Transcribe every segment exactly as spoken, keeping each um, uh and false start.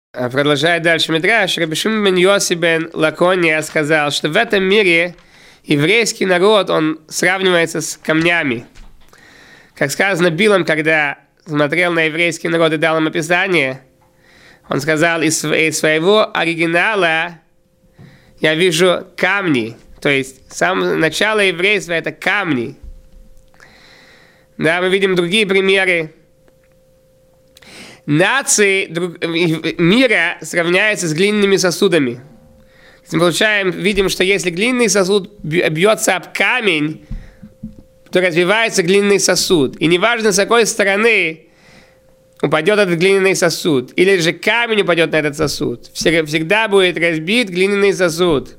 Продолжая дальше Мидраш, Раби Шимон бен Йоси бен Лакония сказал, что в этом мире еврейский народ, он сравнивается с камнями. Как сказано Билам, когда смотрел на еврейский народ и дал им описание, он сказал, из своего оригинала я вижу камни. То есть, самое начало еврейства – это камни. Да, мы видим другие примеры. Нации мира сравняются с глиняными сосудами. Мы получаем, видим, что если глиняный сосуд бьется об камень, то развивается глиняный сосуд. И неважно, с какой стороны упадет этот глиняный сосуд, или же камень упадет на этот сосуд, всегда будет разбит глиняный сосуд.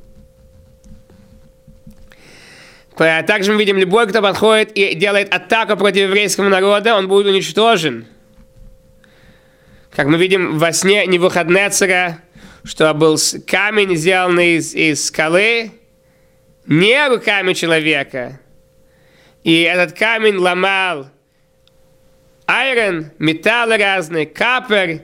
Также мы видим, любой, кто подходит и делает атаку против еврейского народа, он будет уничтожен. Как мы видим во сне Невуходнецера, что был камень, сделанный из, из скалы, не руками человека. И этот камень ломал айрон, металлы разные, капер,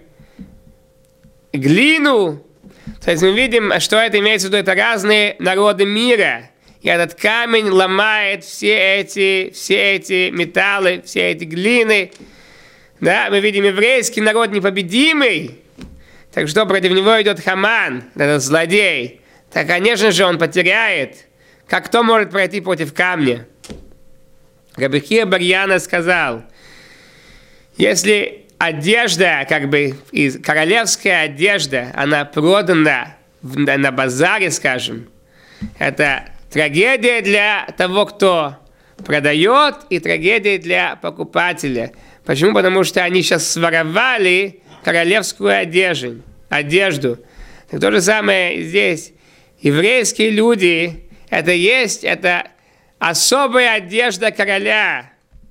глину. То есть мы видим, что это имеется в виду, это разные народы мира. И этот камень ломает все эти, все эти металлы, все эти глины. Да, мы видим еврейский народ непобедимый. Так что против него идет Хаман, этот злодей. Так, конечно же, он потеряет. Как кто может пройти против камня? Раби Хия бар Яна сказал, если одежда, как бы, из королевская одежда, она продана в, на базаре, скажем, это трагедия для того, кто продает, и трагедия для покупателя. Почему? Потому что они сейчас своровали королевскую одежду. одежду. Так то же самое здесь. Еврейские люди, это есть, это особая одежда короля.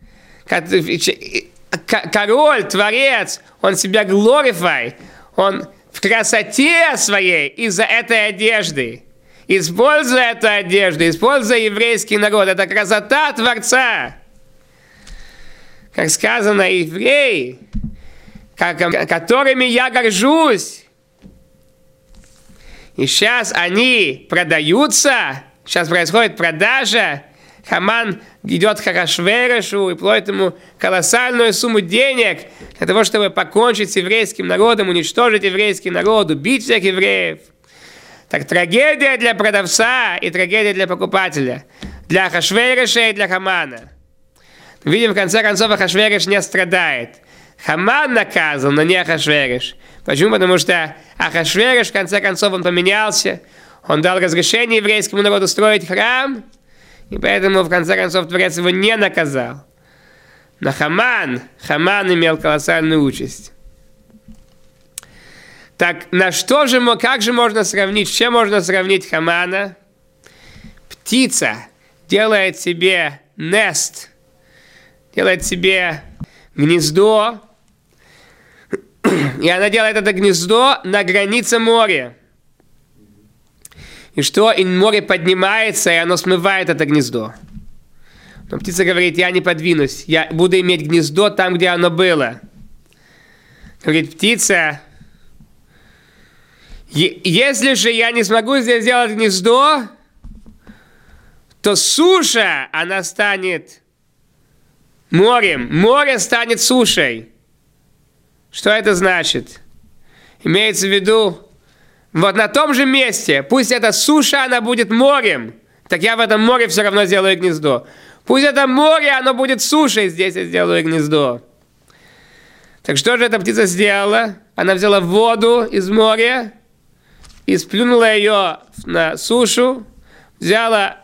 Король, творец, он себя glorify, он в красоте своей из-за этой одежды. Используя эту одежду, используя еврейский народ, это красота Творца. Как сказано, евреи, которыми я горжусь. И сейчас они продаются, сейчас происходит продажа. Хаман идет к Ахашверошу и платит ему колоссальную сумму денег для того, чтобы покончить с еврейским народом, уничтожить еврейский народ, убить всех евреев. Так трагедия для продавца и трагедия для покупателя. Для Ахашвероша и для Хамана. Видим, в конце концов, Ахашверош не страдает. Хаман наказан, но не Ахашверош. Почему? Потому что Ахашверош, в конце концов, он поменялся. Он дал разрешение еврейскому народу строить храм. И поэтому, в конце концов, Творец его не наказал. Но Хаман, Хаман имел колоссальную участь. Так, на что же, как же можно сравнить, с чем можно сравнить Хамана? Птица делает себе нест, делает себе гнездо, и она делает это гнездо на границе моря. И что? И море поднимается, и оно смывает это гнездо. Но птица говорит, я не подвинусь, я буду иметь гнездо там, где оно было. Говорит птица, если же я не смогу здесь сделать гнездо, то суша, она станет морем, море станет сушей. Что это значит? Имеется в виду, вот на том же месте, пусть эта суша, она будет морем, так я в этом море все равно сделаю гнездо. Пусть это море, оно будет сушей, здесь я сделаю гнездо. Так что же эта птица сделала? Она взяла воду из моря и сплюнула ее на сушу, взяла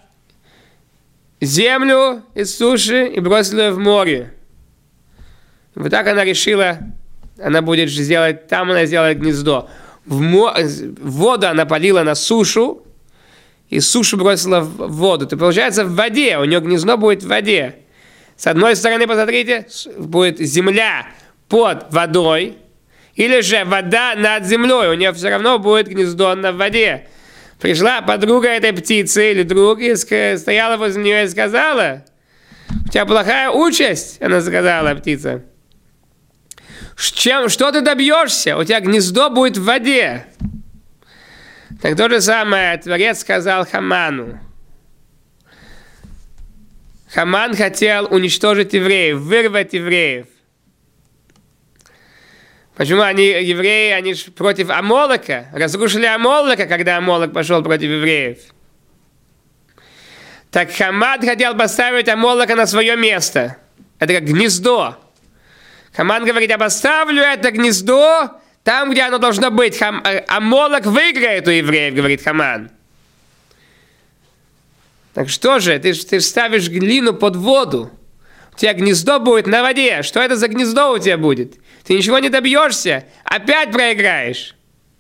землю из суши и бросила ее в море. Вот так она решила, она будет же сделать, там она сделает гнездо. В мо... воду она полила на сушу, и сушу бросила в воду. То получается в воде, у нее гнездо будет в воде. С одной стороны, посмотрите, будет земля под водой, или же вода над землей, у нее все равно будет гнездо на воде. Пришла подруга этой птицы или друг, и стояла возле нее и сказала, у тебя плохая участь, она сказала, птица, Чем, что ты добьешься? У тебя гнездо будет в воде. Так то же самое Творец сказал Хаману. Хаман хотел уничтожить евреев, вырвать евреев. Почему они, евреи, они же против Амолека, разрушили Амолека, когда Амолек пошел против евреев. Так Хаман хотел поставить Амолека на свое место. Это как гнездо. Хаман говорит, я поставлю это гнездо там, где оно должно быть. Хам... Амолек выиграет у евреев, говорит Хаман. Так что же, ты, ты ставишь глину под воду. У тебя гнездо будет на воде. Что это за гнездо у тебя будет? Ты ничего не добьешься. Опять проиграешь.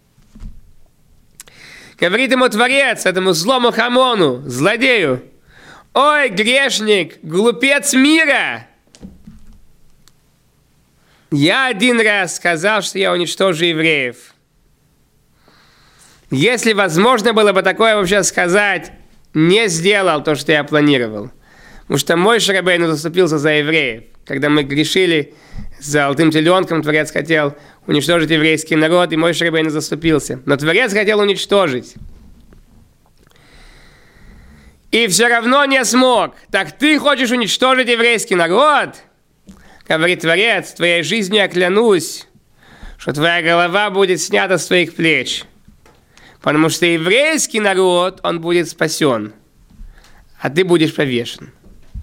Говорит ему Творец, этому злому Хамону, злодею. Ой, грешник, глупец мира. Я один раз сказал, что я уничтожу евреев. Если возможно было бы такое вообще сказать, не сделал то, что я планировал. Потому что Моше Рабейну заступился за евреев. Когда мы грешили с золотым теленком, Творец хотел уничтожить еврейский народ, и Моше Рабейну заступился. Но Творец хотел уничтожить. И все равно не смог. Так ты хочешь уничтожить еврейский народ? Говорит Творец, твоей жизнью я клянусь, что твоя голова будет снята с твоих плеч. Потому что еврейский народ, он будет спасен, а ты будешь повешен.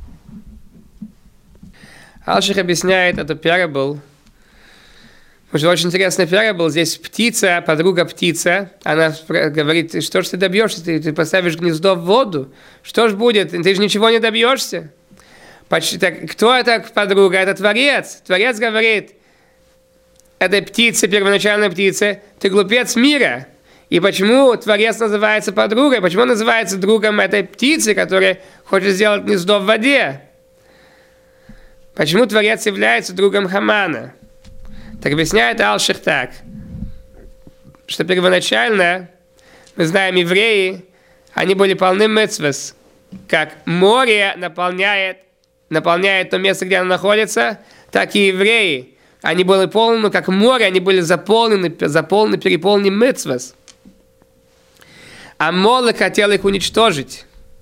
Алших объясняет эту парабол. Потому что очень интересный парабол. Здесь птица, подруга птица, она говорит, что ж ты добьешься, ты, ты поставишь гнездо в воду, что ж будет, ты же ничего не добьешься. Почти, так, кто это подруга? Это Творец. Творец говорит этой птице, первоначальной птице, ты глупец мира. И почему Творец называется подругой? Почему он называется другом этой птицы, которая хочет сделать гнездо в воде? Почему Творец является другом Хамана? Так объясняет Алших так, что первоначально, мы знаем, евреи, они были полны мицвос, как море наполняет, наполняет то место, где оно находится, так и евреи, они были полны, как море, они были заполнены, заполнены, переполнены мицвос. А Амолек хотел их уничтожить.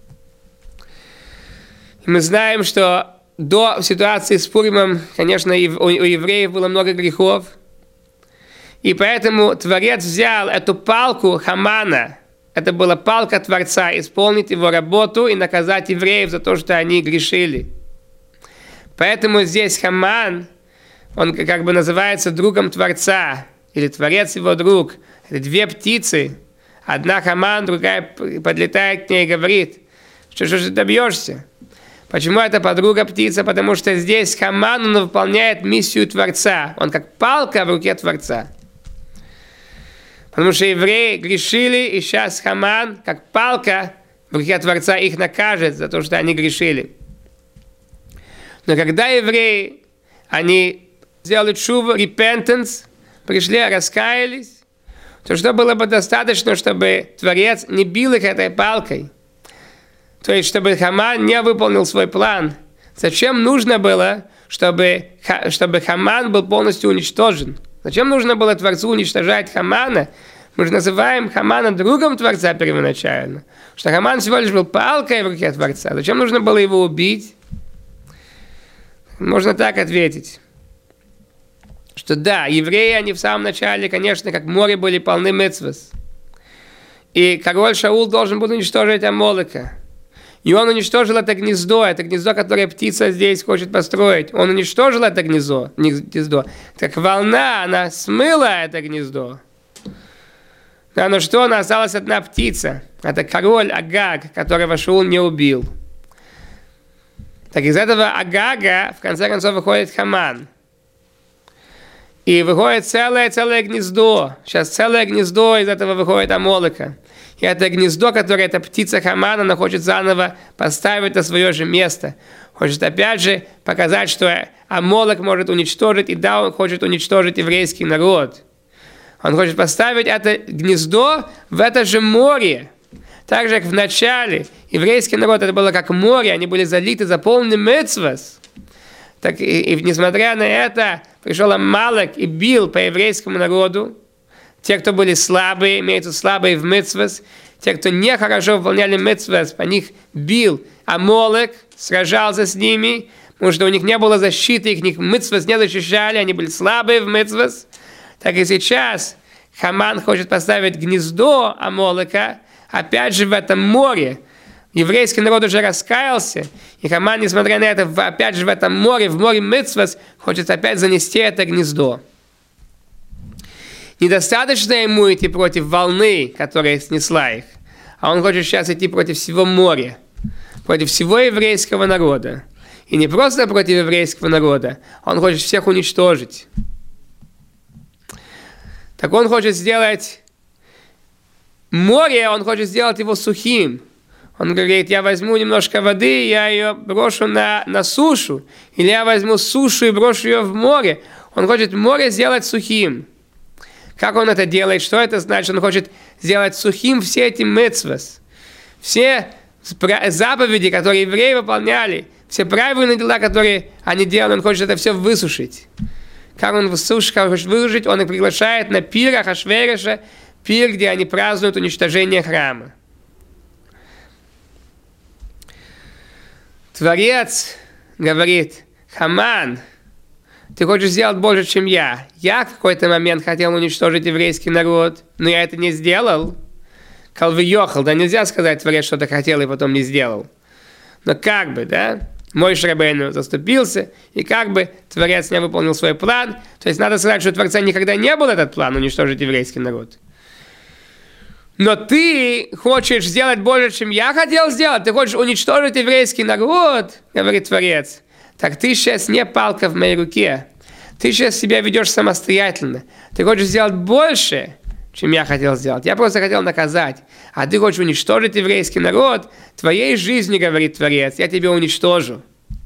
И мы знаем, что до ситуации с Пуримом, конечно, у евреев было много грехов. И поэтому Творец взял эту палку Хамана, это была палка Творца, исполнить его работу и наказать евреев за то, что они грешили. Поэтому здесь Хаман, он как бы называется другом Творца, или Творец его друг. Это две птицы. Одна Хаман, другая подлетает к ней и говорит, что же ты добьешься? Почему это подруга птица? Потому что здесь Хаман, он выполняет миссию Творца. Он как палка в руке Творца. Потому что евреи грешили, и сейчас Хаман, как палка в руке Творца, их накажет за то, что они грешили. Но когда евреи, они сделали шуву, repentance, пришли, раскаялись, то что было бы достаточно, чтобы Творец не бил их этой палкой? То есть, чтобы Хаман не выполнил свой план. Зачем нужно было, чтобы, чтобы Хаман был полностью уничтожен? Зачем нужно было Творцу уничтожать Хамана? Мы же называем Хамана другом Творца первоначально. Что Хаман всего лишь был палкой в руке Творца. Зачем нужно было его убить? Можно так ответить. Что да, евреи, они в самом начале, конечно, как море были полны мицвос. И король Шаул должен был уничтожить Амолека. И он уничтожил это гнездо, это гнездо, которое птица здесь хочет построить. Он уничтожил это гнездо, гнездо. Как волна, она смыла это гнездо. Да, но что, она осталась одна птица. Это король Агаг, которого Шаул не убил. Так из этого Агага, в конце концов, выходит Хаман. И выходит целое-целое гнездо. Сейчас целое гнездо из этого выходит Амолека. И это гнездо, которое эта птица Хамана, она хочет заново поставить на свое же место. Хочет опять же показать, что Амолек может уничтожить, и да, он хочет уничтожить еврейский народ. Он хочет поставить это гнездо в это же море. Так же, как в начале, еврейский народ, это было как море, они были залиты, заполнены мицвос. Так и, и несмотря на это, пришел Амалек и бил по еврейскому народу, те, кто были слабые, имеются слабые в мицвос, те, кто не хорошо выполняли мицвос, по них бил Амалек, сражался с ними, потому что у них не было защиты, их мицвос не защищали, они были слабые в мицвос. Так и сейчас Хаман хочет поставить гнездо Амалека, опять же в этом море. Еврейский народ уже раскаялся, и Хаман, несмотря на это, опять же в этом море, в море мицвос, хочет опять занести это гнездо. Недостаточно ему идти против волны, которая снесла их, а он хочет сейчас идти против всего моря, против всего еврейского народа. И не просто против еврейского народа, он хочет всех уничтожить. Так он хочет сделать море, он хочет сделать его сухим. Он говорит, я возьму немножко воды, я ее брошу на, на сушу, или я возьму сушу и брошу ее в море. Он хочет море сделать сухим. Как он это делает? Что это значит? Он хочет сделать сухим все эти мицвос, все заповеди, которые евреи выполняли, все правильные дела, которые они делали, он хочет это все высушить. Как он высушит, как он хочет высушить, он их приглашает на пир Ахашвероша, пир, где они празднуют уничтожение храма. Творец говорит, Хаман, ты хочешь сделать больше, чем я. Я в какой-то момент хотел уничтожить еврейский народ, но я это не сделал. Калвиёхал, да нельзя сказать, Творец что-то хотел и потом не сделал. Но как бы, да, Моше Рабейну заступился, и как бы Творец не выполнил свой план. То есть надо сказать, что у Творца никогда не был этот план уничтожить еврейский народ. Но ты хочешь сделать больше, чем я хотел сделать. Ты хочешь уничтожить еврейский народ, говорит Творец. Так ты сейчас не палка в моей руке. Ты сейчас себя ведешь самостоятельно. Ты хочешь сделать больше, чем я хотел сделать. Я просто хотел наказать. А ты хочешь уничтожить еврейский народ. Твоей жизни, говорит Творец, я тебя уничтожу.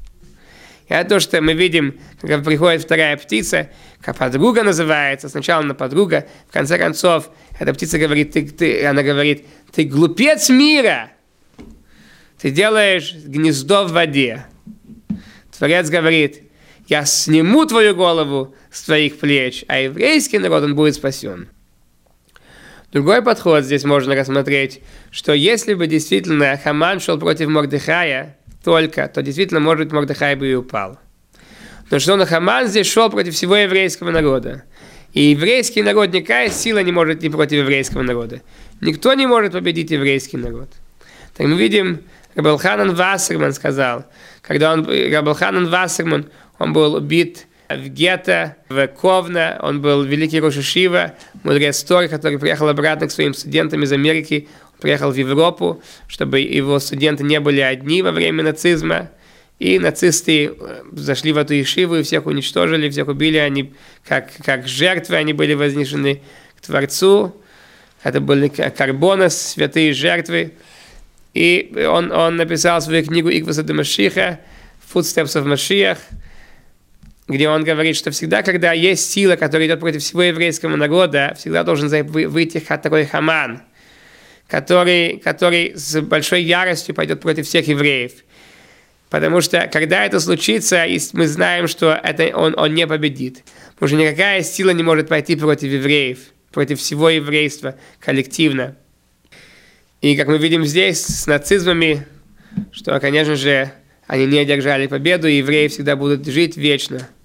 И это то, что мы видим, когда приходит вторая птица, как подруга называется. Сначала она подруга, в конце концов, эта птица говорит, ты, ты, она говорит, ты глупец мира. Ты делаешь гнездо в воде. Творец говорит, я сниму твою голову с твоих плеч, а еврейский народ, он будет спасен. Другой подход здесь можно рассмотреть, что если бы действительно Хаман шел против Мордехая только, то действительно, может быть, Мордехай бы и упал. Но что он, Хаман здесь шел против всего еврейского народа. И еврейский народ, никакая сила не может идти против еврейского народа. Никто не может победить еврейский народ. Так мы видим, Рабби Элханан Вассерман сказал, когда он, Рабби Элханан Вассерман, он был убит в гетто, в Ковна, он был великий рош йешива, мудрец Торы, который приехал обратно к своим студентам из Америки, он приехал в Европу, чтобы его студенты не были одни во время нацизма, и нацисты зашли в эту йешиву и всех уничтожили, всех убили, они как, как жертвы, они были вознесены к Творцу, это были карбонос, святые жертвы, и он, он написал свою книгу «Икваса де Машиха», «Footsteps of Mashiach», где он говорит, что всегда, когда есть сила, которая идет против всего еврейского народа, всегда должен выйти такой Хаман, который, который с большой яростью пойдет против всех евреев. Потому что, когда это случится, мы знаем, что это он, он не победит. Потому что никакая сила не может пойти против евреев, против всего еврейства коллективно. И как мы видим здесь с нацизмами, что, конечно же, они не одержали победу, и евреи всегда будут жить вечно.